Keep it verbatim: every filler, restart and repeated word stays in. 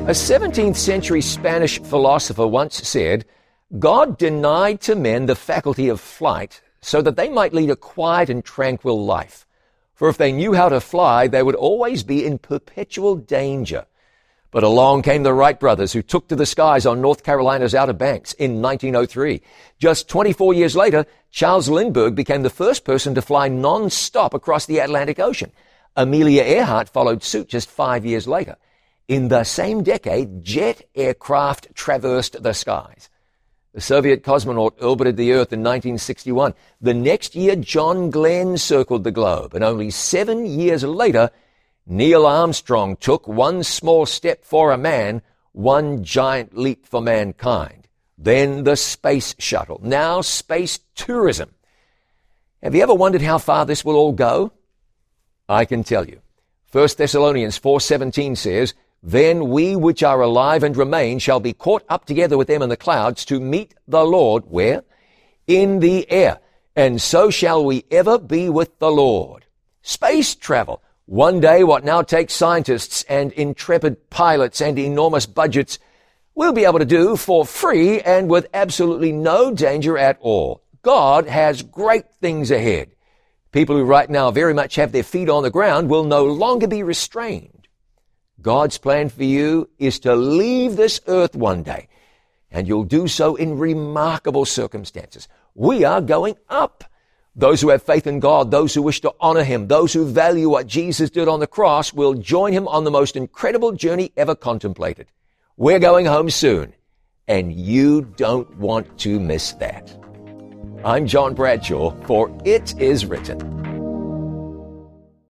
A seventeenth century Spanish philosopher once said, God denied to men the faculty of flight so that they might lead a quiet and tranquil life. For if they knew how to fly, they would always be in perpetual danger. But along came the Wright brothers, who took to the skies on North Carolina's Outer Banks in nineteen oh three. Just twenty-four years later, Charles Lindbergh became the first person to fly non-stop across the Atlantic Ocean. Amelia Earhart followed suit just five years later. In the same decade, jet aircraft traversed the skies. The Soviet cosmonaut orbited the Earth in nineteen sixty-one. The next year, John Glenn circled the globe. And only seven years later, Neil Armstrong took one small step for a man, one giant leap for mankind. Then the space shuttle. Now space tourism. Have you ever wondered how far this will all go? I can tell you. First Thessalonians four seventeen says, Then we which are alive and remain shall be caught up together with them in the clouds to meet the Lord. Where? In the air. And so shall we ever be with the Lord. Space travel. One day what now takes scientists and intrepid pilots and enormous budgets we'll be able to do for free and with absolutely no danger at all. God has great things ahead. People who right now very much have their feet on the ground will no longer be restrained. God's plan for you is to leave this earth one day, and you'll do so in remarkable circumstances. We are going up. Those who have faith in God, those who wish to honor Him, those who value what Jesus did on the cross will join Him on the most incredible journey ever contemplated. We're going home soon, and you don't want to miss that. I'm John Bradshaw for It Is Written.